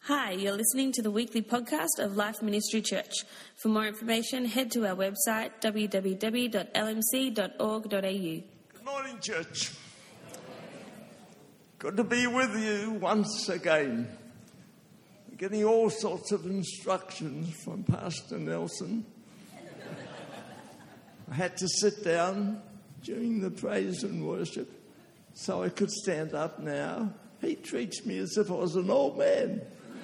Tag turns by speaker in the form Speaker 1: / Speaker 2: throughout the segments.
Speaker 1: Hi, you're listening to the weekly podcast of Life Ministry Church. For more information, head to our website www.lmc.org.au.
Speaker 2: Good morning, church. Good to be with you once again. We're getting all sorts of instructions from Pastor Nelson. I had to sit down during the praise and worship so I could stand up now. He treats me as if I was an old man.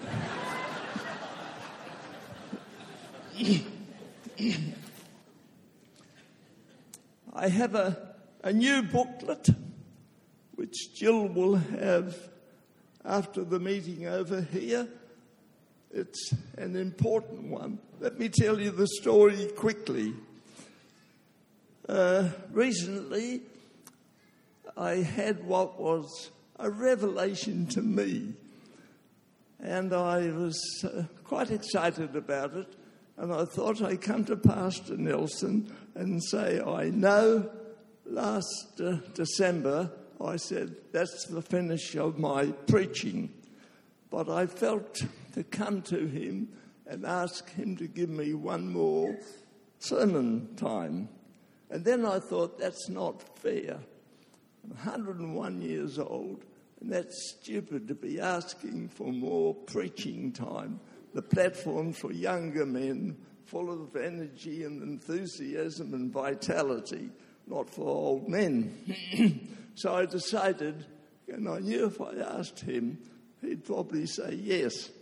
Speaker 2: I have a new booklet which Jill will have after the meeting over here. It's an important one. Let me tell you the story quickly. Recently, I had what was a revelation to me, and I was quite excited about it. And I thought I'd come to Pastor Nelson and say, I know last December I said, that's the finish of my preaching. But I felt to come to him and ask him to give me one more sermon time. And then I thought, that's not fair. I'm 101 years old, and that's stupid to be asking for more preaching time. The platform for younger men, full of energy and enthusiasm and vitality, not for old men. So I decided, and I knew if I asked him, he'd probably say yes.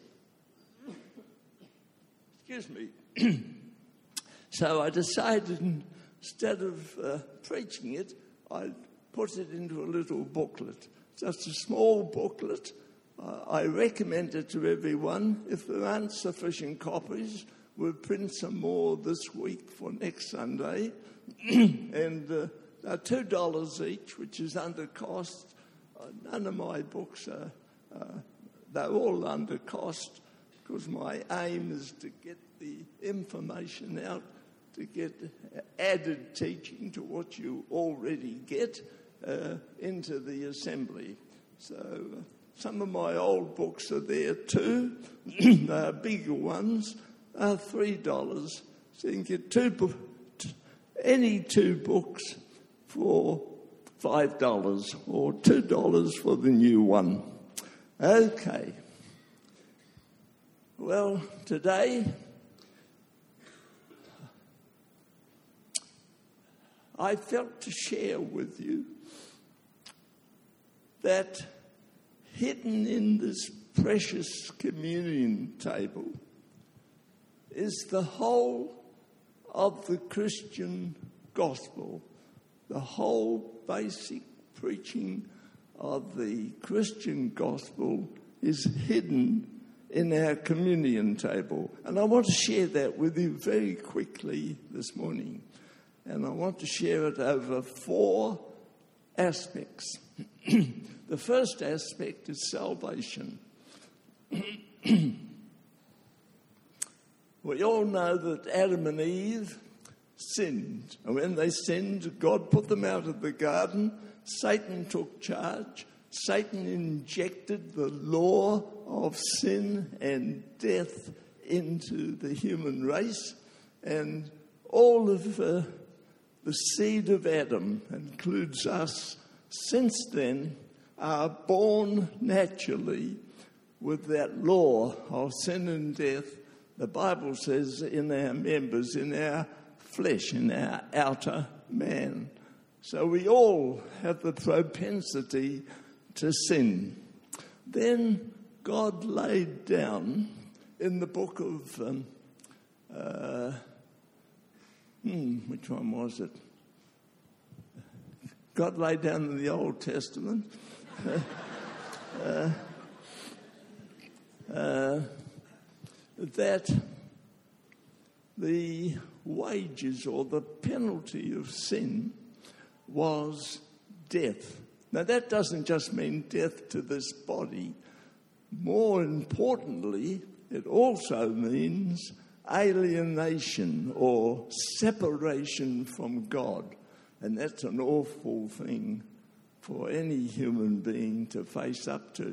Speaker 2: Excuse me. So I decided instead of preaching it, I'd put it into a little booklet. Just a small booklet. I recommend it to everyone. If there aren't sufficient copies, we'll print some more this week for next Sunday. And they're $2 each, which is under cost. None of my books are, they're all under cost, because my aim is to get the information out, to get added teaching to what you already get into the assembly. So some of my old books are there too. They're bigger ones. Are $3. So you can get any two books for $5 or $2 for the new one. Okay. Well, today I felt to share with you that hidden in this precious communion table is the whole of the Christian gospel, the whole basic preaching of the Christian gospel is hidden in our communion table. And I want to share that with you very quickly this morning. And I want to share it over 4 aspects. The first aspect is salvation. We all know that Adam and Eve sinned. And when they sinned, God put them out of the garden. Satan took charge. Satan injected the law of sin and death into the human race. And all of the seed of Adam, includes us, since then are born naturally with that law of sin and death. The Bible says in our members, in our flesh, in our outer man. So we all have the propensity to sin. Then God laid down in the book of, which one was it? God laid down in the Old Testament that the wages or the penalty of sin was death. Now that doesn't just mean death to this body. More importantly, it also means alienation or separation from God. And that's an awful thing for any human being to face up to.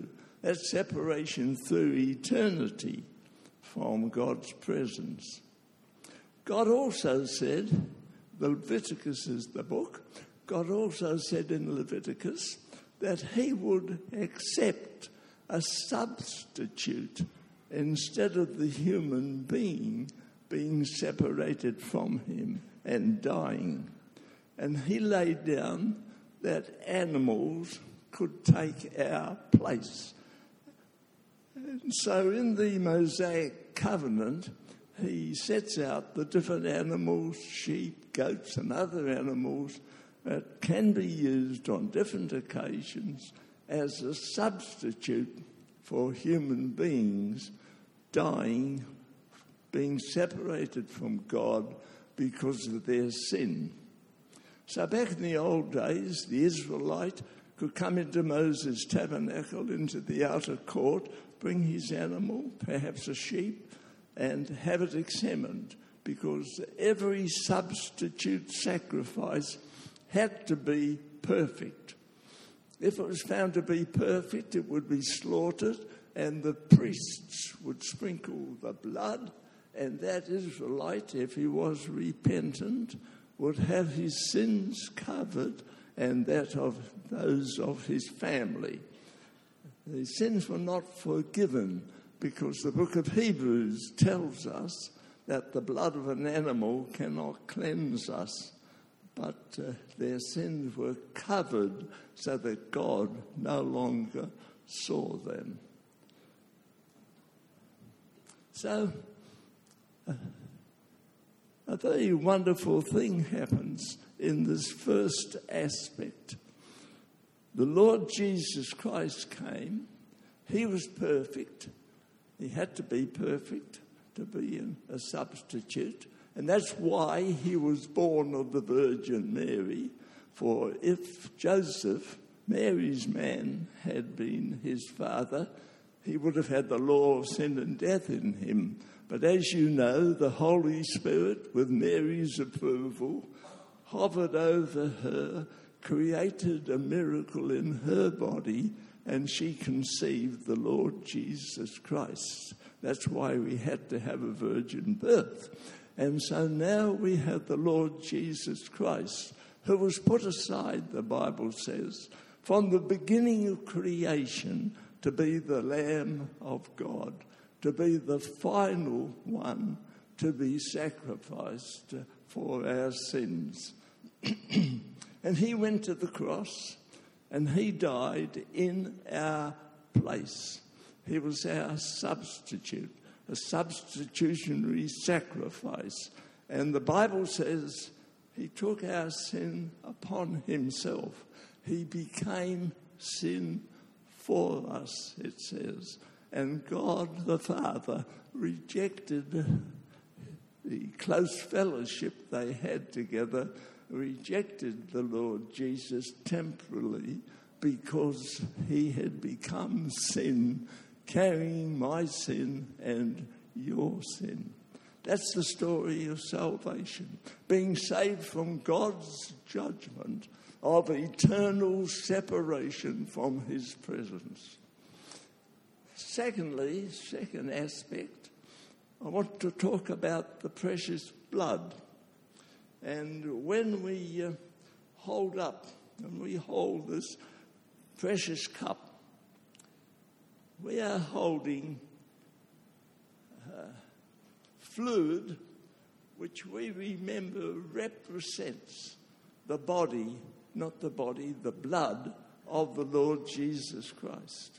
Speaker 2: That's separation through eternity from God's presence. God also said, Leviticus is the book, God also said in Leviticus that he would accept a substitute instead of the human being separated from him and dying. And he laid down that animals could take our place. And so in the Mosaic covenant, he sets out the different animals, sheep, goats, and other animals that can be used on different occasions as a substitute for human beings dying, being separated from God because of their sin. So back in the old days, the Israelite could come into Moses' tabernacle, into the outer court, bring his animal, perhaps a sheep, and have it examined, because every substitute sacrifice had to be perfect. If it was found to be perfect, it would be slaughtered, and the priests would sprinkle the blood, and that Israelite, if he was repentant, would have his sins covered and that of those of his family. The sins were not forgiven because the book of Hebrews tells us that the blood of an animal cannot cleanse us, but their sins were covered so that God no longer saw them. So, a very wonderful thing happens in this first aspect. The Lord Jesus Christ came. He was perfect. He had to be perfect to be a substitute. And that's why he was born of the Virgin Mary. For if Joseph, Mary's man, had been his father, he would have had the law of sin and death in him. But as you know, the Holy Spirit, with Mary's approval, hovered over her, created a miracle in her body, and she conceived the Lord Jesus Christ. That's why we had to have a virgin birth. And so now we have the Lord Jesus Christ, who was put aside, the Bible says, from the beginning of creation to be the Lamb of God, to be the final one to be sacrificed for our sins. And he went to the cross and he died in our place. He was our substitute, a substitutionary sacrifice. And the Bible says he took our sin upon himself. He became sin for us, it says. And God the Father rejected the close fellowship they had together, rejected the Lord Jesus temporarily because he had become sin, carrying my sin and your sin. That's the story of salvation, being saved from God's judgment of eternal separation from his presence. Secondly, second aspect, I want to talk about the precious blood. And when we hold up and we hold this precious cup, we are holding fluid which we remember represents the body, not the body, the blood of the Lord Jesus Christ.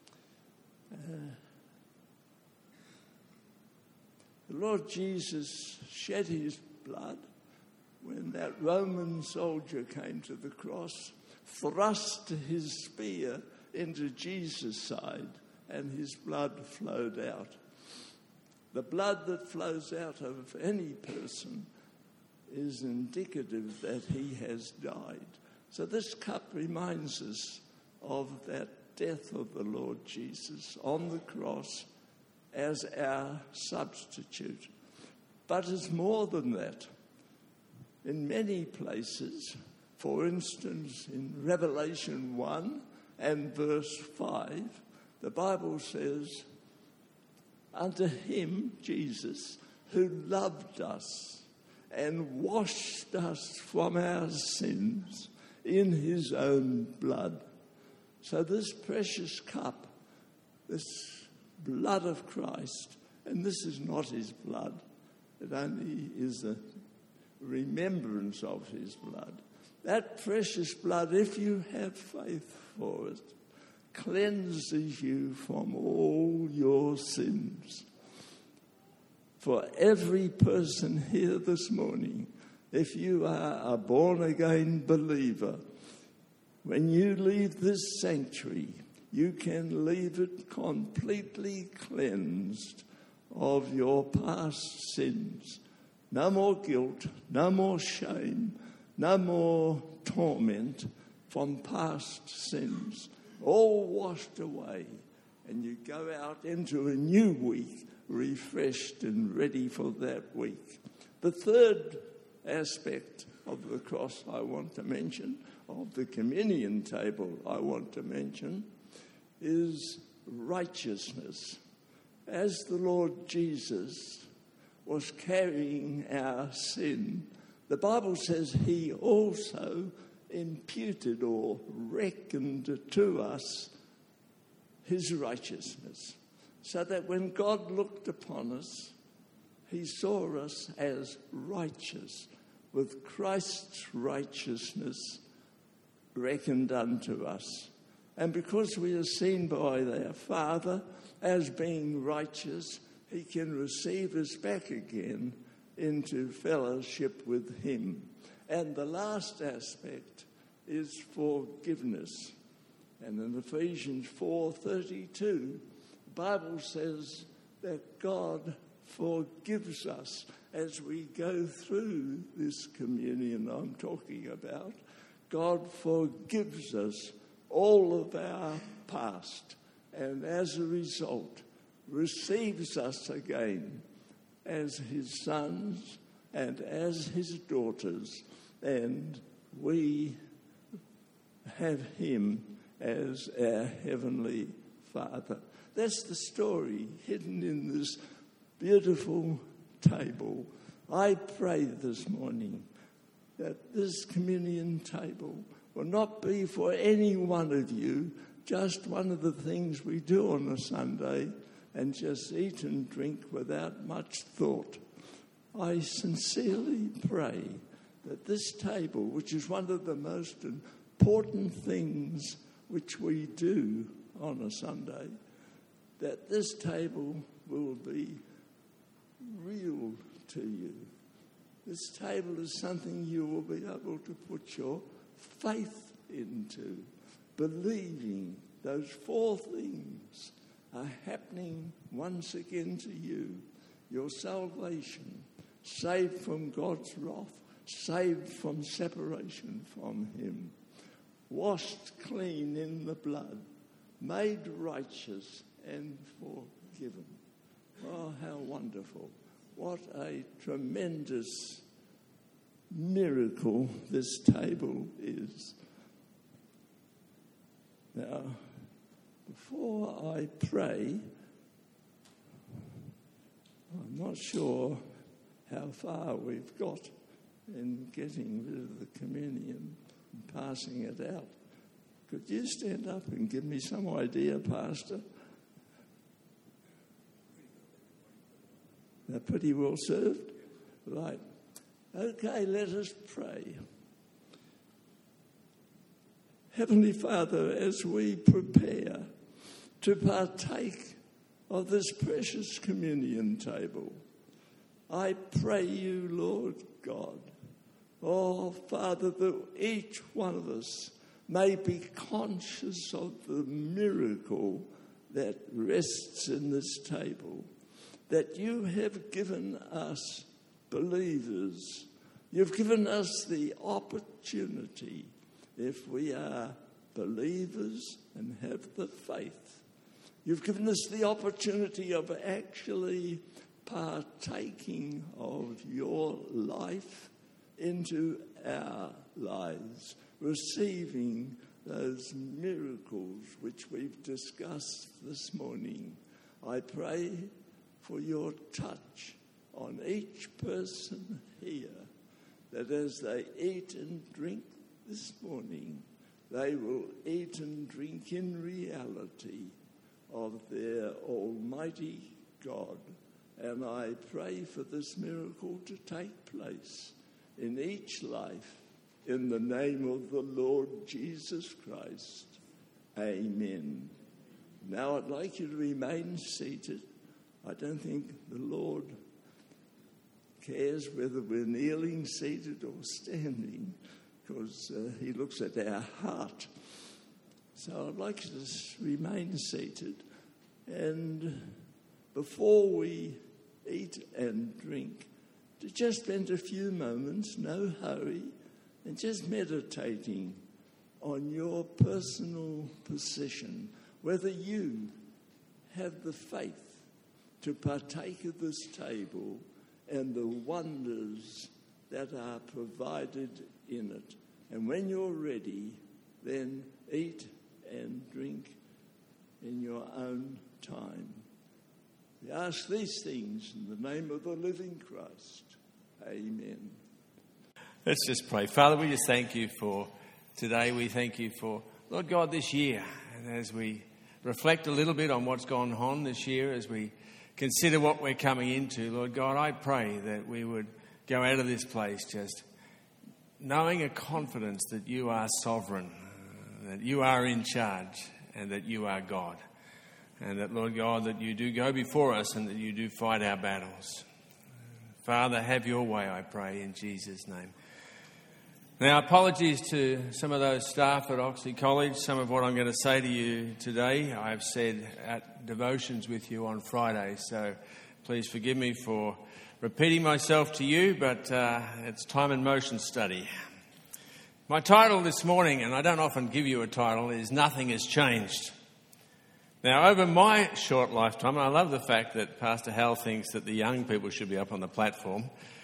Speaker 2: The Lord Jesus shed his blood when that Roman soldier came to the cross, thrust his spear into Jesus' side, and his blood flowed out. The blood that flows out of any person is indicative that he has died. So this cup reminds us of that death of the Lord Jesus on the cross as our substitute. But it's more than that. In many places, for instance, in Revelation 1 and verse 5, The Bible says, unto him, Jesus, who loved us and washed us from our sins in his own blood. So this precious cup, this blood of Christ, and this is not his blood, it only is a remembrance of his blood. That precious blood, if you have faith for it, cleanses you from all your sins. For every person here this morning, if you are a born-again believer, when you leave this sanctuary, you can leave it completely cleansed of your past sins. No more guilt, no more shame, no more torment from past sins. All washed away, and you go out into a new week, refreshed and ready for that week. The third aspect of the cross I want to mention, of the communion table I want to mention, is righteousness. As the Lord Jesus was carrying our sin, the Bible says he also imputed or reckoned to us his righteousness, so that when God looked upon us, he saw us as righteous, with Christ's righteousness reckoned unto us. And because we are seen by their Father as being righteous, he can receive us back again into fellowship with him. And the last aspect is forgiveness. And in Ephesians 4:32, the Bible says that God forgives us as we go through this communion I'm talking about. God forgives us all of our past, and as a result, receives us again as his sons and as his daughters, and we have him as our Heavenly Father. That's the story hidden in this beautiful table. I pray this morning that this communion table will not be for any one of you just one of the things we do on a Sunday and just eat and drink without much thought. I sincerely pray that this table, which is one of the most important things which we do on a Sunday, that this table will be real to you. This table is something you will be able to put your faith into, believing those four things are happening once again to you. Your salvation, saved from God's wrath, saved from separation from him, washed clean in the blood, made righteous and forgiven. Oh, how wonderful. What a tremendous miracle this table is. Now, before I pray, I'm not sure how far we've got in getting rid of the communion and passing it out. Could you stand up and give me some idea, Pastor? They're pretty well served? Right. Okay, let us pray. Heavenly Father, as we prepare to partake of this precious communion table, I pray you, Lord God, oh Father, that each one of us may be conscious of the miracle that rests in this table, that you have given us believers. You've given us the opportunity, if we are believers and have the faith, you've given us the opportunity of actually partaking of your life into our lives, receiving those miracles which we've discussed this morning. I pray for your touch on each person here, that as they eat and drink this morning, they will eat and drink in reality of their Almighty God. And I pray for this miracle to take place in each life, in the name of the Lord Jesus Christ. Amen. Now I'd like you to remain seated. I don't think the Lord cares whether we're kneeling, seated, or standing, because he looks at our heart. So I'd like you to remain seated. And before we eat and drink, to just spend a few moments, no hurry, and just meditating on your personal position, whether you have the faith to partake of this table and the wonders that are provided in it. And when you're ready, then eat and drink in your own time. We ask these things in the name of the living Christ. Amen.
Speaker 3: Let's just pray. Father, we just thank you for today. We thank you for, Lord God, this year. And as we reflect a little bit on what's gone on this year, as we consider what we're coming into, Lord God, I pray that we would go out of this place just knowing a confidence that you are sovereign, that you are in charge, and that you are God. And that, Lord God, that you do go before us and that you do fight our battles. Father, have your way, I pray, in Jesus' name. Now, apologies to some of those staff at Oxley College. Some of what I'm going to say to you today, I've said at devotions with you on Friday. So please forgive me for repeating myself to you, but it's time and motion study. My title this morning, and I don't often give you a title, is Nothing Has Changed. Now, over my short lifetime, and I love the fact that Pastor Hal thinks that the young people should be up on the platform.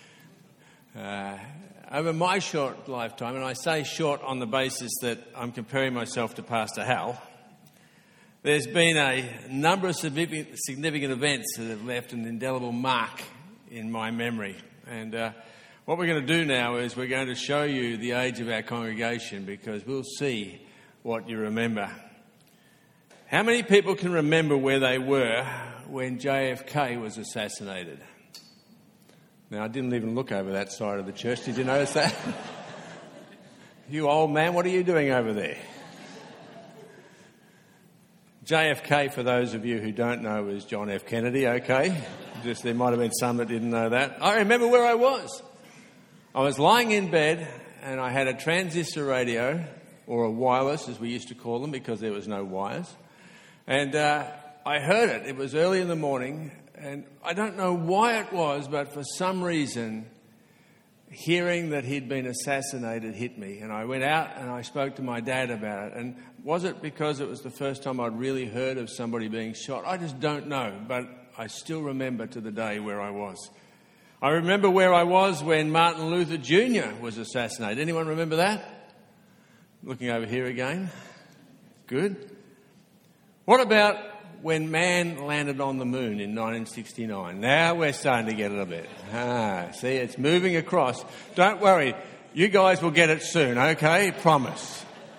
Speaker 3: Over my short lifetime, and I say short on the basis that I'm comparing myself to Pastor Hal, there's been a number of significant events that have left an indelible mark in my memory. And what we're going to do now is we're going to show you the age of our congregation, because we'll see what you remember. How many people can remember where they were when JFK was assassinated? Now, I didn't even look over that side of the church. Did you notice that? You old man, what are you doing over there? JFK, for those of you who don't know, is John F. Kennedy, okay? Just there might have been some that didn't know that. I remember where I was. I was lying in bed and I had a transistor radio, or a wireless as we used to call them because there was no wires. And I heard it. It was early in the morning, and I don't know why it was, but for some reason, hearing that he'd been assassinated hit me. And I went out and I spoke to my dad about it. And was it because it was the first time I'd really heard of somebody being shot? I just don't know, but I still remember to the day where I was. I remember where I was when Martin Luther Jr. was assassinated. Anyone remember that? Looking over here again. Good. What about when man landed on the moon in 1969? Now we're starting to get it a bit. See, it's moving across. Don't worry, you guys will get it soon, okay? Promise.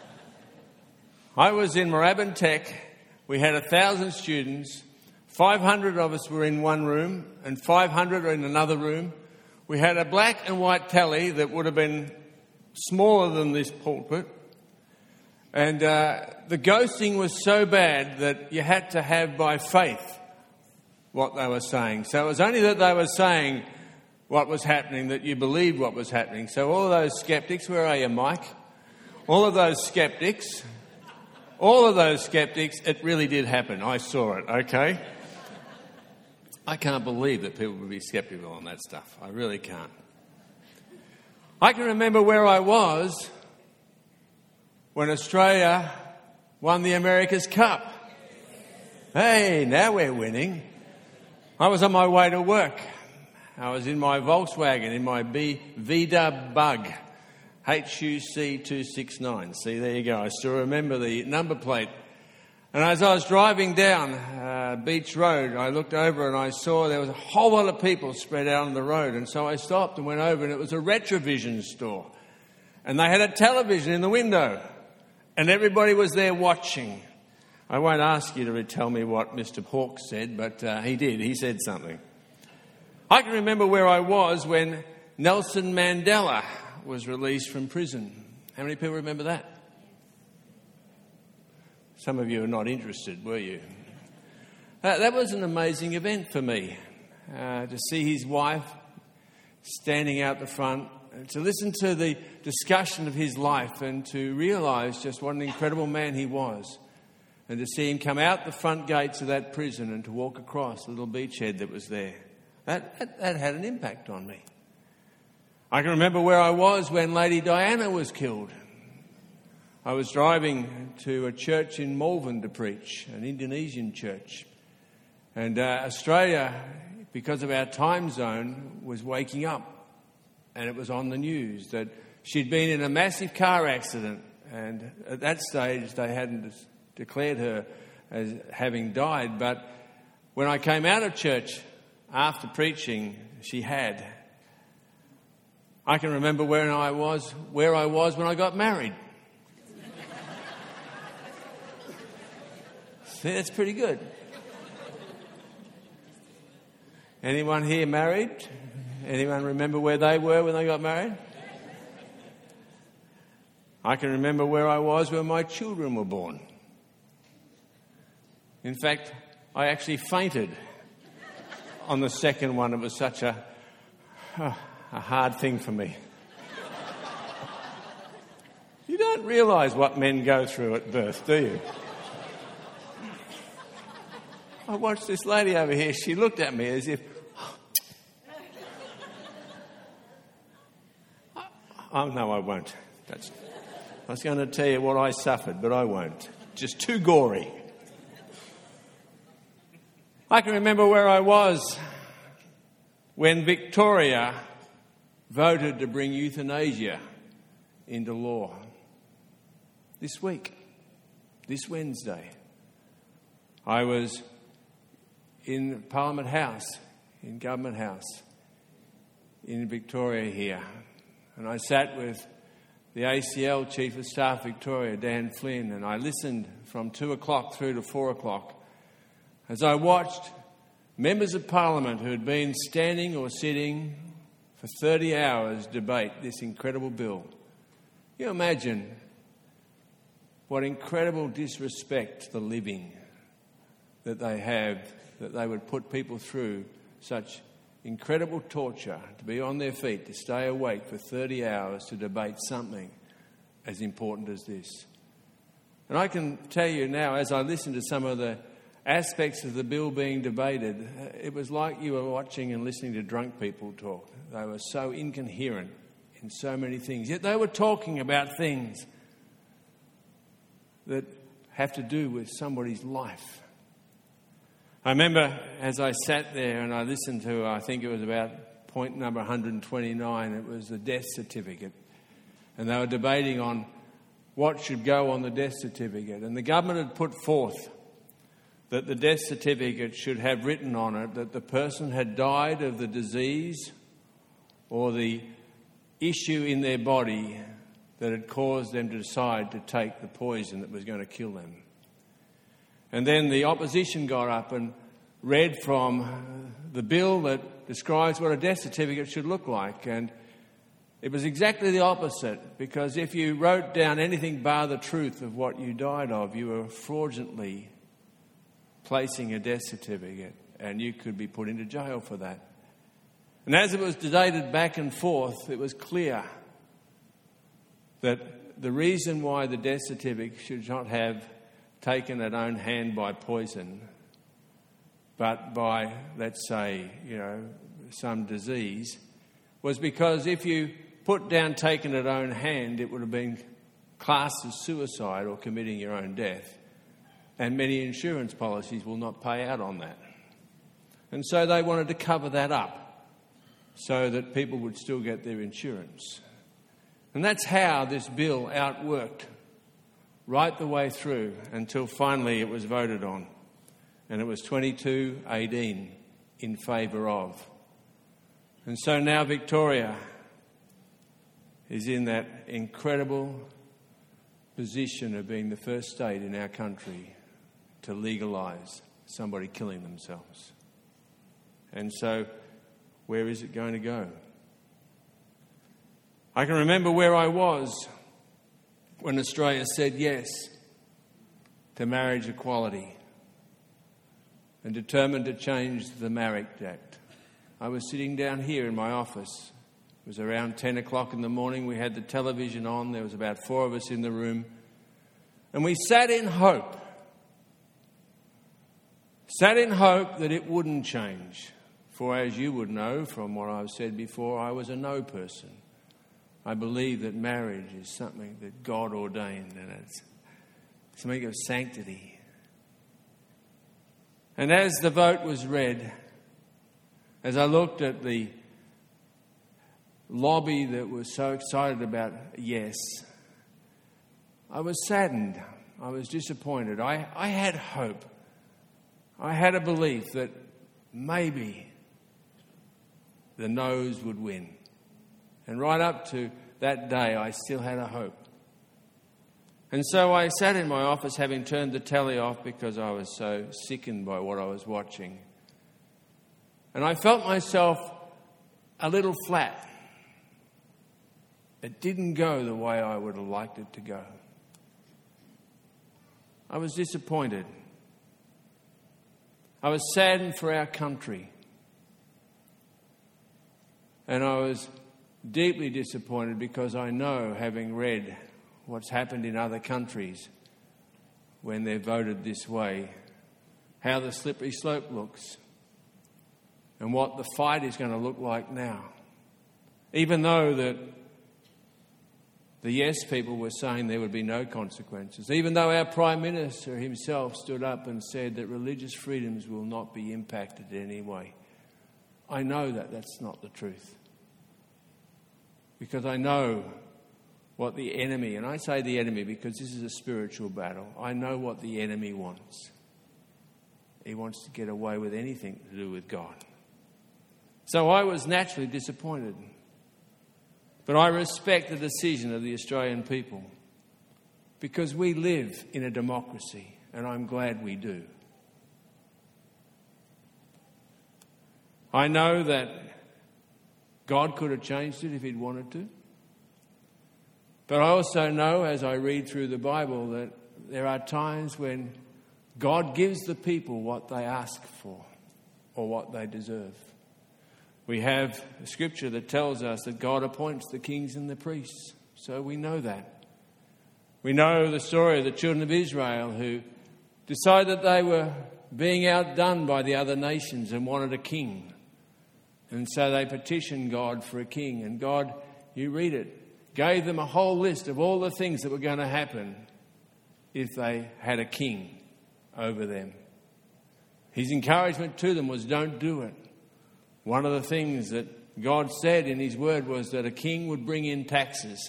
Speaker 3: I was in Moorabbin Tech. We had 1,000 students. 500 of us were in one room and 500 were in another room. We had a black and white tally that would have been smaller than this pulpit. And the ghosting was so bad that you had to have by faith what they were saying. So it was only that they were saying what was happening that you believed what was happening. So all of those skeptics, where are you, Mike? All of those skeptics, it really did happen. I saw it, okay? I can't believe that people would be skeptical on that stuff. I really can't. I can remember where I was when Australia won the America's Cup. Hey, now we're winning. I was on my way to work. I was in my Volkswagen, in my V-Dub Bug. HUC269. See, there you go. I still remember the number plate. And as I was driving down Beach Road, I looked over and I saw there was a whole lot of people spread out on the road. And so I stopped and went over, and it was a Retrovision store. And they had a television in the window. And everybody was there watching. I won't ask you to tell me what Mr. Hawke said, but he did. He said something. I can remember where I was when Nelson Mandela was released from prison. How many people remember that? Some of you are not interested, were you? That was an amazing event for me, to see his wife standing out the front, to listen to the discussion of his life and to realise just what an incredible man he was, and to see him come out the front gates of that prison and to walk across the little beachhead that was there. That had an impact on me. I can remember where I was when Lady Diana was killed. I was driving to a church in Malvern to preach, an Indonesian church. And Australia, because of our time zone, was waking up. And it was on the news that she'd been in a massive car accident. And at that stage, they hadn't declared her as having died. But when I came out of church after preaching, she had. I can remember where I was when I got married. See, that's pretty good. Anyone here married? Anyone remember where they were when they got married? I can remember where I was when my children were born. In fact, I actually fainted on the second one. It was such a hard thing for me. You don't realise what men go through at birth, do you? I watched this lady over here. She looked at me as if... Oh, no, I won't. I was going to tell you what I suffered, but I won't. Just too gory. I can remember where I was when Victoria voted to bring euthanasia into law. This week, this Wednesday, I was in Parliament House, in Government House, in Victoria here. And I sat with the ACL Chief of Staff Victoria, Dan Flynn, and I listened from 2 o'clock through to 4 o'clock as I watched members of Parliament who had been standing or sitting for 30 hours debate this incredible bill. You imagine what incredible disrespect to the living that they have, that they would put people through such incredible torture to be on their feet, to stay awake for 30 hours to debate something as important as this. And I can tell you now, as I listened to some of the aspects of the bill being debated, it was like you were watching and listening to drunk people talk. They were so incoherent in so many things, yet they were talking about things that have to do with somebody's life. I remember as I sat there and I listened to, I think it was about point number 129, it was the death certificate. And they were debating on what should go on the death certificate. And the government had put forth that the death certificate should have written on it that the person had died of the disease or the issue in their body that had caused them to decide to take the poison that was going to kill them. And then the opposition got up and read from the bill that describes what a death certificate should look like. And it was exactly the opposite, because if you wrote down anything bar the truth of what you died of, you were fraudulently placing a death certificate and you could be put into jail for that. And as it was debated back and forth, it was clear that the reason why the death certificate should not have taken at own hand by poison, but by, let's say, some disease, was because if you put down taken at own hand, it would have been classed as suicide or committing your own death. And many insurance policies will not pay out on that. And so they wanted to cover that up so that people would still get their insurance. And that's how this bill outworked right the way through until finally it was voted on. And it was 22-18 in favour of. And so now Victoria is in that incredible position of being the first state in our country to legalise somebody killing themselves. And so, where is it going to go? I can remember where I was when Australia said yes to marriage equality and determined to change the Marriage Act. I was sitting down here in my office. It was around 10 o'clock in the morning. We had the television on. There was about 4 of us in the room. And we sat in hope. Sat in hope that it wouldn't change. For as you would know from what I've said before, I was a no person. I believe that marriage is something that God ordained and it's something of sanctity. And as the vote was read, as I looked at the lobby that was so excited about yes, I was saddened. I was disappointed. I had hope. I had a belief that maybe the no's would win. And right up to that day, I still had a hope. And so I sat in my office having turned the telly off because I was so sickened by what I was watching. And I felt myself a little flat. It didn't go the way I would have liked it to go. I was disappointed. I was saddened for our country. And I was deeply disappointed because I know, having read what's happened in other countries when they've voted this way, how the slippery slope looks and what the fight is going to look like now. Even though that the yes people were saying there would be no consequences, even though our Prime Minister himself stood up and said that religious freedoms will not be impacted in any way. I know that that's not the truth. Because I know what the enemy, and I say the enemy because this is a spiritual battle, I know what the enemy wants. He wants to get away with anything to do with God. So I was naturally disappointed. But I respect the decision of the Australian people because we live in a democracy, and I'm glad we do. I know that God could have changed it if he'd wanted to. But I also know, as I read through the Bible, that there are times when God gives the people what they ask for or what they deserve. We have a scripture that tells us that God appoints the kings and the priests. So we know that. We know the story of the children of Israel who decided that they were being outdone by the other nations and wanted a king. And so they petitioned God for a king. And God, you read it, gave them a whole list of all the things that were going to happen if they had a king over them. His encouragement to them was, don't do it. One of the things that God said in his word was that a king would bring in taxes.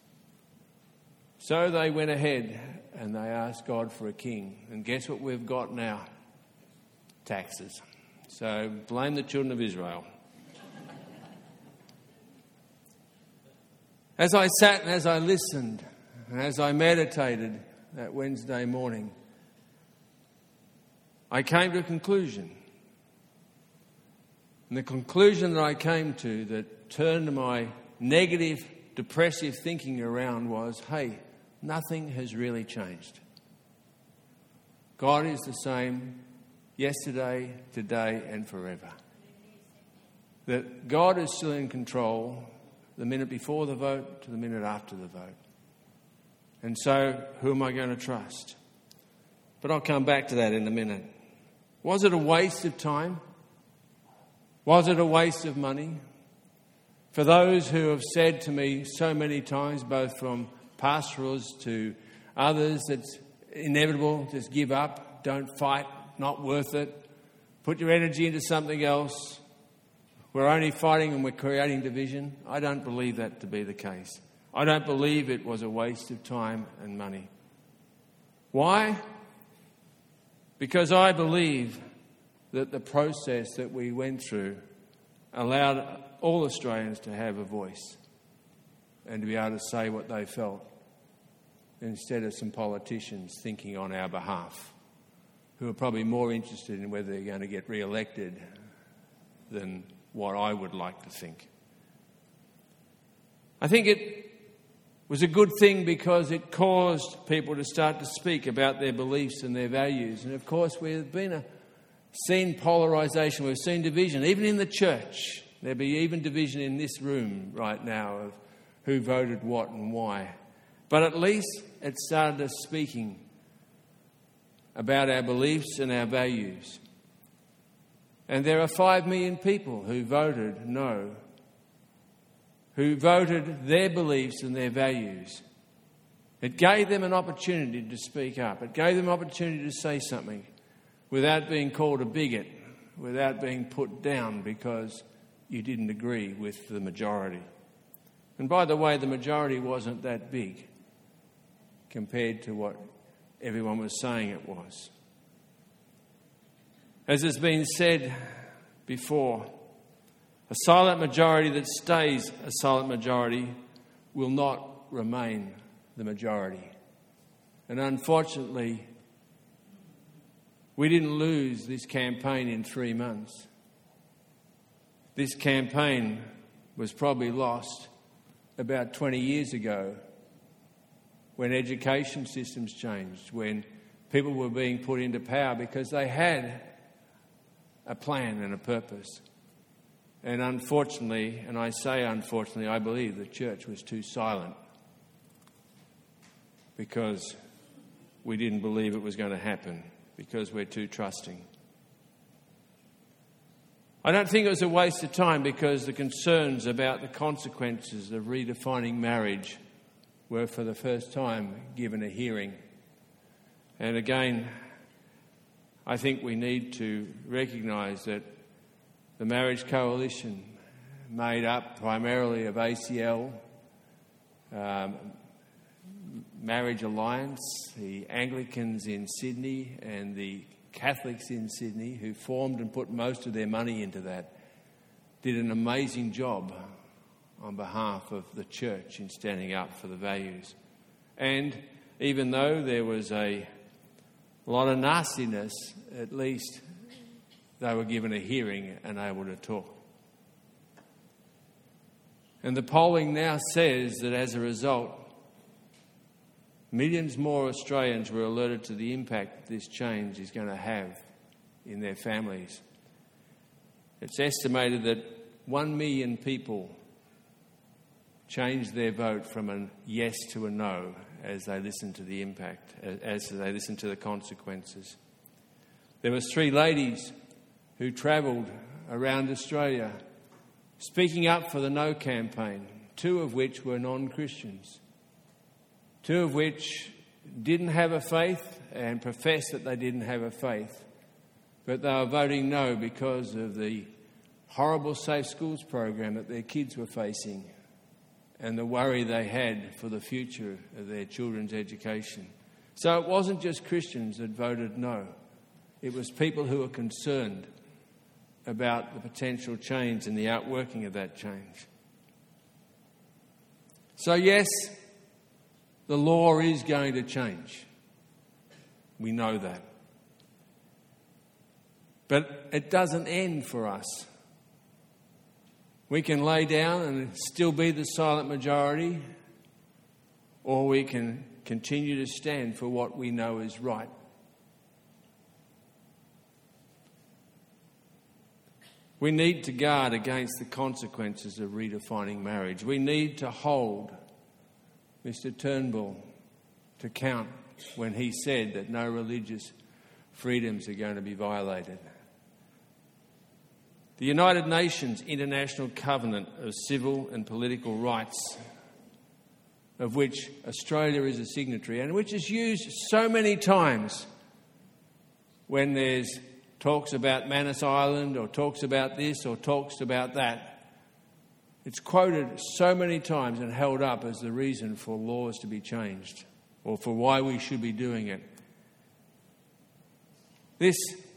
Speaker 3: So they went ahead and they asked God for a king. And guess what we've got now? Taxes. So blame the children of Israel. As I sat and as I listened and as I meditated that Wednesday morning, I came to a conclusion. And the conclusion that I came to that turned my negative, depressive thinking around was, hey, nothing has really changed. God is the same yesterday, today and forever. That God is still in control the minute before the vote to the minute after the vote. And so, who am I going to trust? But I'll come back to that in a minute. Was it a waste of time? Was it a waste of money? For those who have said to me so many times, both from pastorals to others, it's inevitable, just give up, don't fight, not worth it, put your energy into something else. We're only fighting and we're creating division. I don't believe that to be the case. I don't believe it was a waste of time and money. Why? Because I believe that the process that we went through allowed all Australians to have a voice and to be able to say what they felt, instead of some politicians thinking on our behalf, who are probably more interested in whether they're going to get re-elected than what I would like to think. I think it was a good thing because it caused people to start to speak about their beliefs and their values. And of course, we've seen polarisation, we've seen division, even in the church. There'd be even division in this room right now of who voted what and why. But at least it started us speaking about our beliefs and our values. And there are 5 million people who voted no, who voted their beliefs and their values. It gave them an opportunity to speak up. It gave them an opportunity to say something without being called a bigot, without being put down because you didn't agree with the majority. And by the way, the majority wasn't that big compared to what everyone was saying it was. As has been said before, a silent majority that stays a silent majority will not remain the majority. And unfortunately, we didn't lose this campaign in 3 months. This campaign was probably lost about 20 years ago, when education systems changed, when people were being put into power because they had a plan and a purpose. And unfortunately, and I say unfortunately, I believe the church was too silent because we didn't believe it was going to happen, because we're too trusting. I don't think it was a waste of time because the concerns about the consequences of redefining marriage were for the first time given a hearing. And again, I think we need to recognise that the Marriage Coalition, made up primarily of ACL, Marriage Alliance, the Anglicans in Sydney and the Catholics in Sydney, who formed and put most of their money into that, did an amazing job on behalf of the church in standing up for the values. And even though there was a lot of nastiness, at least they were given a hearing and able to talk. And the polling now says that as a result, millions more Australians were alerted to the impact this change is going to have in their families. It's estimated that 1 million people changed their vote from a yes to a no as they listened to the impact, as they listened to the consequences. There were 3 ladies who travelled around Australia speaking up for the No campaign, 2 of which were non-Christians, 2 of which didn't have a faith and professed that they didn't have a faith, but they were voting no because of the horrible Safe Schools program that their kids were facing and the worry they had for the future of their children's education. So it wasn't just Christians that voted no. It was people who were concerned about the potential change and the outworking of that change. So yes, the law is going to change. We know that. But it doesn't end for us. We can lay down and still be the silent majority, or we can continue to stand for what we know is right. We need to guard against the consequences of redefining marriage. We need to hold Mr. Turnbull to account when he said that no religious freedoms are going to be violated. The United Nations International Covenant of Civil and Political Rights, of which Australia is a signatory and which is used so many times when there's talks about Manus Island or talks about this or talks about that. It's quoted so many times and held up as the reason for laws to be changed or for why we should be doing it. This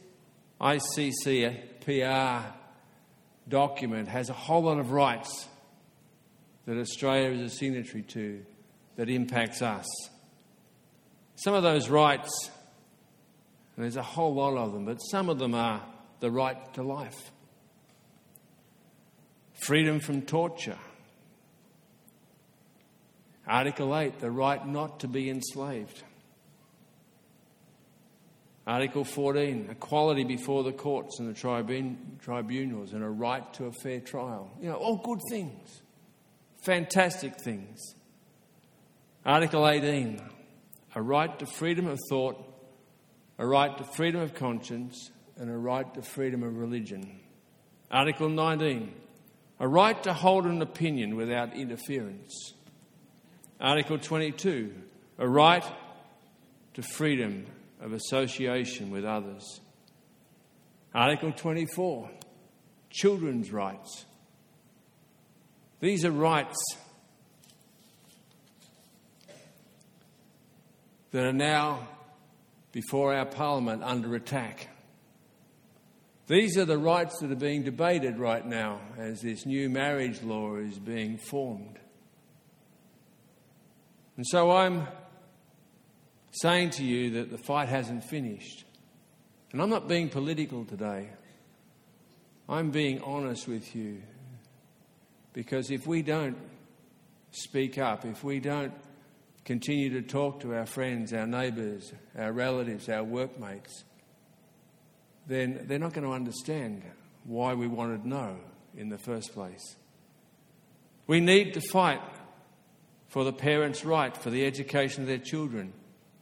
Speaker 3: ICCPR document has a whole lot of rights that Australia is a signatory to that impacts us. Some of those rights, and there's a whole lot of them, but some of them are the right to life, freedom from torture, Article 8, the right not to be enslaved, Article 14, equality before the courts and the tribunals and a right to a fair trial. All good things, fantastic things. Article 18, a right to freedom of thought, a right to freedom of conscience, and a right to freedom of religion. Article 19, a right to hold an opinion without interference. Article 22, a right to freedom of association with others. Article 24, children's rights. These are rights that are now before our Parliament under attack. These are the rights that are being debated right now as this new marriage law is being formed. And so I'm saying to you that the fight hasn't finished. And I'm not being political today. I'm being honest with you. Because if we don't speak up, if we don't continue to talk to our friends, our neighbours, our relatives, our workmates, then they're not going to understand why we wanted to know in the first place. We need to fight for the parents' right, for the education of their children,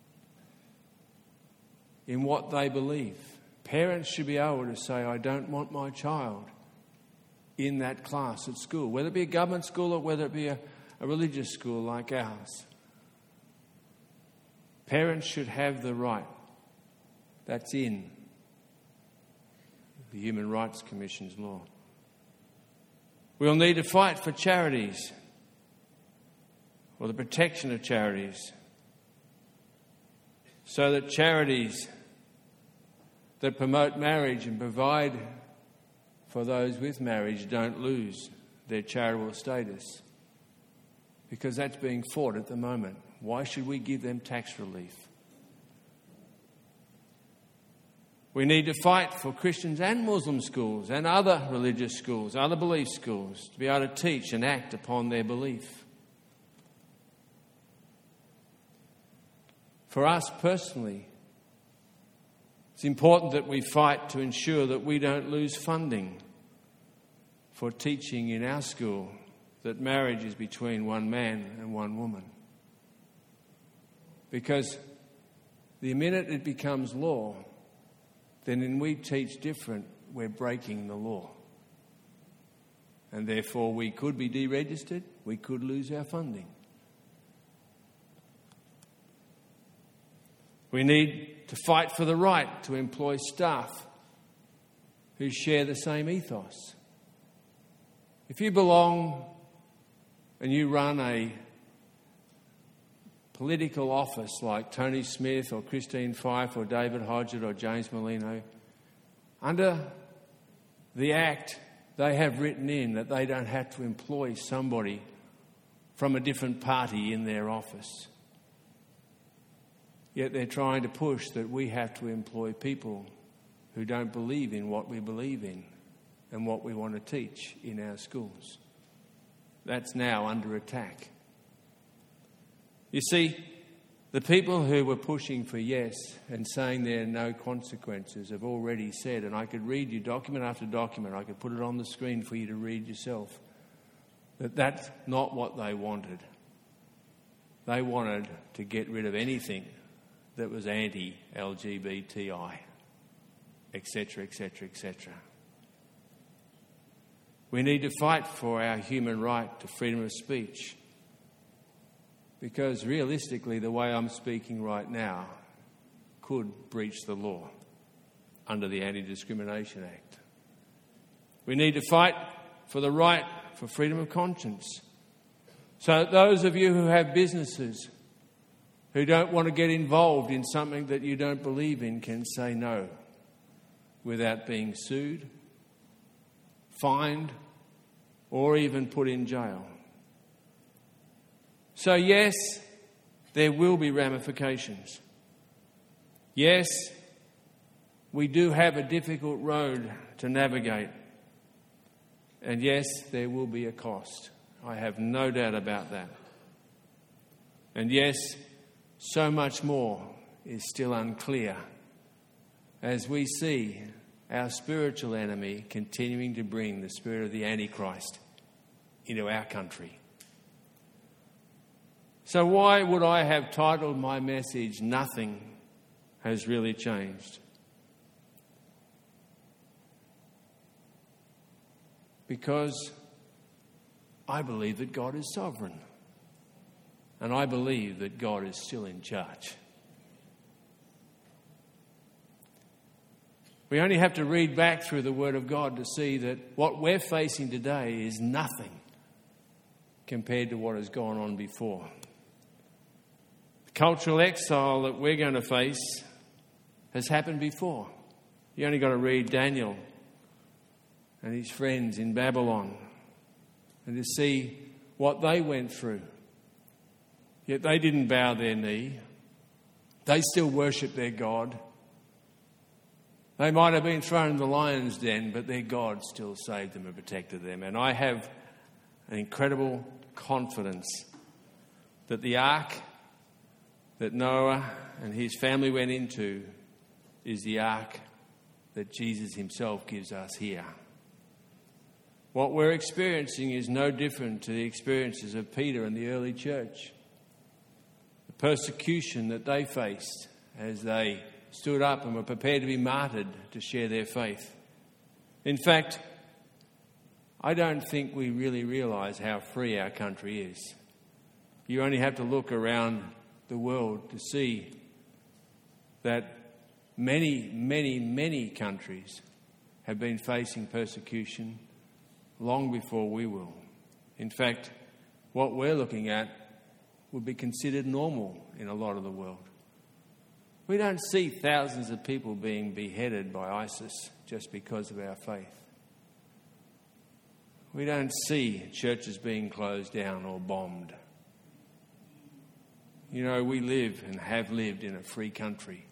Speaker 3: in what they believe. Parents should be able to say, I don't want my child in that class at school, whether it be a government school or whether it be a religious school like ours. Parents should have the right. That's in the Human Rights Commission's law. We'll need to fight for charities, or the protection of charities, so that charities that promote marriage and provide for those with marriage don't lose their charitable status, because that's being fought at the moment. Why should we give them tax relief? We need to fight for Christians and Muslim schools and other religious schools, other belief schools, to be able to teach and act upon their belief. For us personally, it's important that we fight to ensure that we don't lose funding for teaching in our school that marriage is between one man and one woman. Because the minute it becomes law, then when we teach different, we're breaking the law. And therefore we could be deregistered, we could lose our funding. We need to fight for the right to employ staff who share the same ethos. If you belong and you run a political office like Tony Smith or Christine Fife or David Hodgett or James Molino, under the Act they have written in that they don't have to employ somebody from a different party in their office. Yet they're trying to push that we have to employ people who don't believe in what we believe in and what we want to teach in our schools. That's now under attack. You see, the people who were pushing for yes and saying there are no consequences have already said, and I could read you document after document, I could put it on the screen for you to read yourself, that that's not what they wanted. They wanted to get rid of anything that was anti-LGBTI, etc., etc., etc. We need to fight for our human right to freedom of speech, because realistically the way I'm speaking right now could breach the law under the Anti-Discrimination Act. We need to fight for the right for freedom of conscience. So those of you who have businesses, who don't want to get involved in something that you don't believe in, can say no without being sued, fined, or even put in jail. So yes, there will be ramifications. Yes, we do have a difficult road to navigate. And yes, there will be a cost. I have no doubt about that. And yes, so much more is still unclear as we see our spiritual enemy continuing to bring the spirit of the Antichrist into our country. So why would I have titled my message, "Nothing Has Really Changed"? Because I believe that God is sovereign. And I believe that God is still in charge. We only have to read back through the Word of God to see that what we're facing today is nothing compared to what has gone on before. The cultural exile that we're going to face has happened before. You only got to read Daniel and his friends in Babylon and to see what they went through. Yet they didn't bow their knee. They still worshipped their God. They might have been thrown in the lion's den, but their God still saved them and protected them. And I have an incredible confidence that the ark that Noah and his family went into is the ark that Jesus himself gives us here. What we're experiencing is no different to the experiences of Peter and the early church. The persecution that they faced as they stood up and were prepared to be martyred to share their faith. In fact, I don't think we really realise how free our country is. You only have to look around the world to see that many, many, many countries have been facing persecution long before we will. In fact, what we're looking at would be considered normal in a lot of the world. We don't see thousands of people being beheaded by ISIS just because of our faith. We don't see churches being closed down or bombed. You know, we live and have lived in a free country.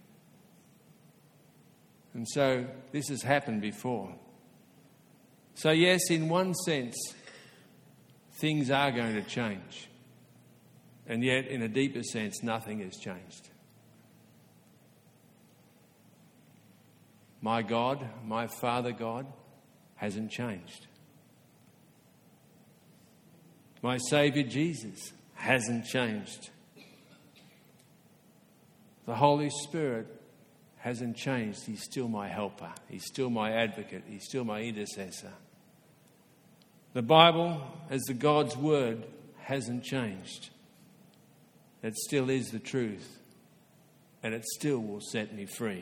Speaker 3: And so this has happened before. So yes, in one sense, things are going to change. And yet, in a deeper sense, nothing has changed. My God, my Father God, hasn't changed. My Saviour Jesus hasn't changed. The Holy Spirit hasn't changed. He's still my helper. He's still my advocate. He's still my intercessor. The Bible, as the God's Word, hasn't changed. It still is the truth, and it still will set me free.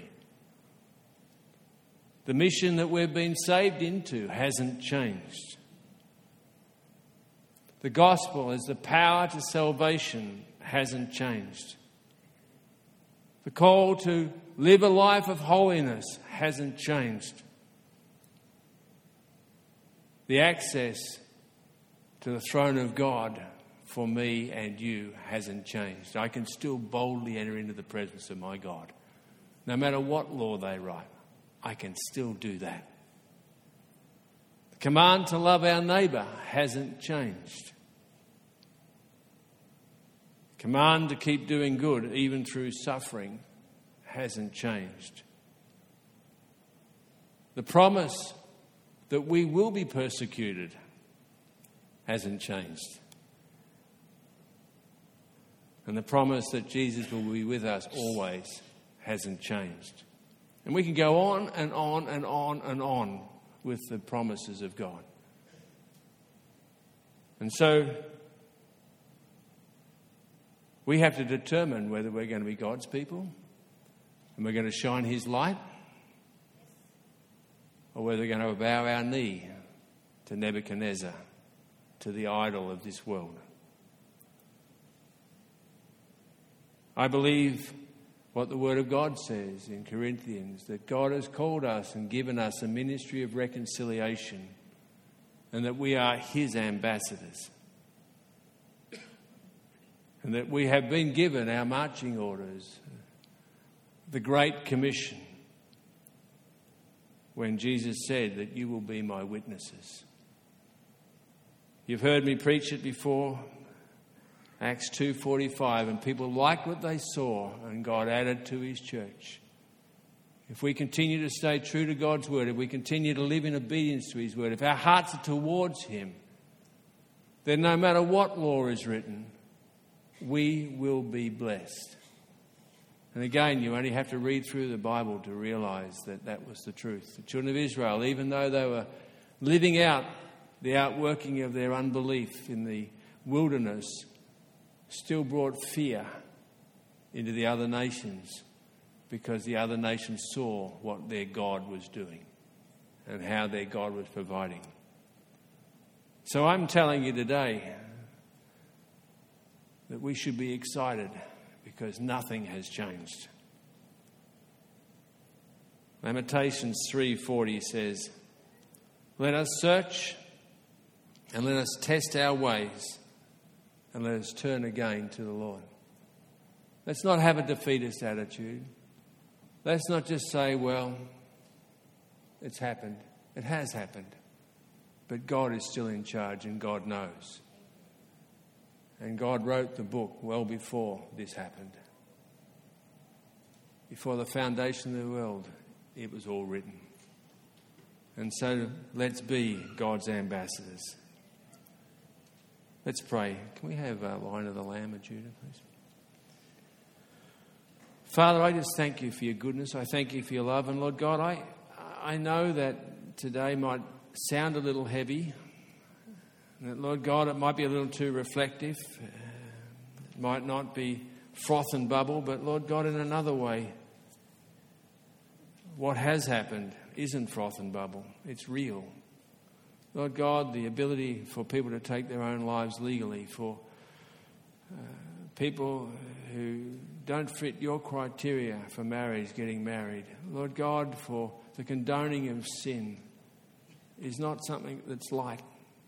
Speaker 3: The mission that we've been saved into hasn't changed. The gospel as the power to salvation hasn't changed. The call to live a life of holiness hasn't changed. The access to the throne of God for me and you hasn't changed. I can still boldly enter into the presence of my God. No matter what law they write, I can still do that. The command to love our neighbour hasn't changed. The command to keep doing good, even through suffering, hasn't changed. The promise that we will be persecuted hasn't changed. And the promise that Jesus will be with us always hasn't changed. And we can go on and on and on and on with the promises of God. And so we have to determine whether we're going to be God's people and we're going to shine His light, or whether we're going to bow our knee to Nebuchadnezzar to the idol of this world. I believe what the Word of God says in Corinthians, that God has called us and given us a ministry of reconciliation, and that we are His ambassadors, and that we have been given our marching orders, the Great Commission, when Jesus said that you will be my witnesses. You've heard me preach it before, Acts 2:45, and people liked what they saw, and God added to His church. If we continue to stay true to God's word, if we continue to live in obedience to His word, if our hearts are towards Him, then no matter what law is written, we will be blessed. And again, you only have to read through the Bible to realise that that was the truth. The children of Israel, even though they were living out the outworking of their unbelief in the wilderness, still brought fear into the other nations, because the other nations saw what their God was doing and how their God was providing. So I'm telling you today that we should be excited, because nothing has changed. Lamentations 3:40 says, "Let us search and let us test our ways, and let us turn again to the Lord." Let's not have a defeatist attitude. Let's not just say, well, it's happened. It has happened. But God is still in charge, and God knows. And God wrote the book well before this happened. Before the foundation of the world, it was all written. And so let's be God's ambassadors. Let's pray. Can we have a line of the Lamb of Judah, please? Father, I just thank you for your goodness. I thank you for your love. And Lord God, I know that today might sound a little heavy. That, Lord God, it might be a little too reflective. It might not be froth and bubble. But Lord God, in another way, what has happened isn't froth and bubble. It's real. Lord God, the ability for people to take their own lives legally, for people who don't fit your criteria for marriage getting married. Lord God, for the condoning of sin is not something that's light.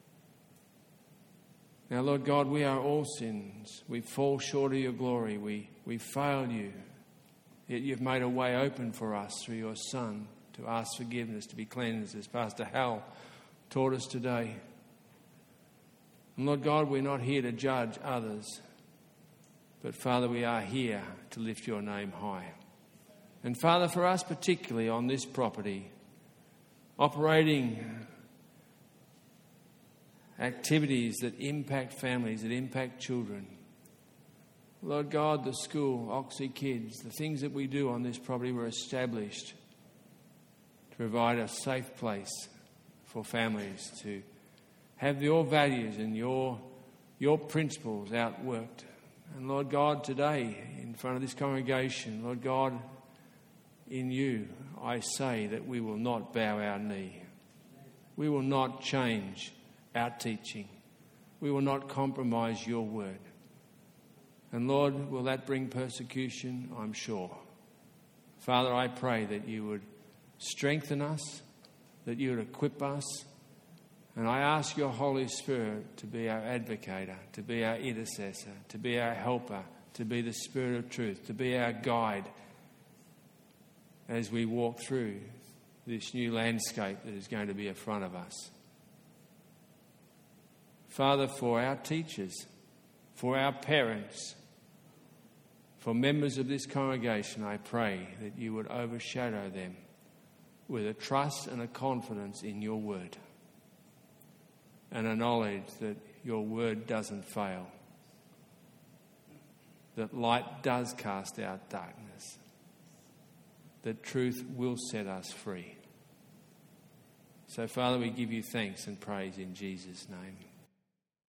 Speaker 3: Now, Lord God, we are all sins. We fall short of your glory. We fail you. Yet you've made a way open for us through your Son to ask forgiveness, to be cleansed, as Pastor Hal taught us today. And Lord God, we're not here to judge others, but Father, we are here to lift your name high. And Father, for us particularly on this property, operating activities that impact families, that impact children. Lord God, the school, Oxy Kids, the things that we do on this property were established to provide a safe place for families to have your values and your principles outworked. And Lord God, today, in front of this congregation, Lord God, in you, I say that we will not bow our knee. We will not change our teaching. We will not compromise your word. And Lord, will that bring persecution? I'm sure. Father, I pray that you would strengthen us, that you would equip us. And I ask your Holy Spirit to be our advocator, to be our intercessor, to be our helper, to be the Spirit of truth, to be our guide as we walk through this new landscape that is going to be in front of us. Father, for our teachers, for our parents, for members of this congregation, I pray that you would overshadow them with a trust and a confidence in your word, and a knowledge that your word doesn't fail, that light does cast out darkness, that truth will set us free. So, Father, we give you thanks and praise in Jesus' name.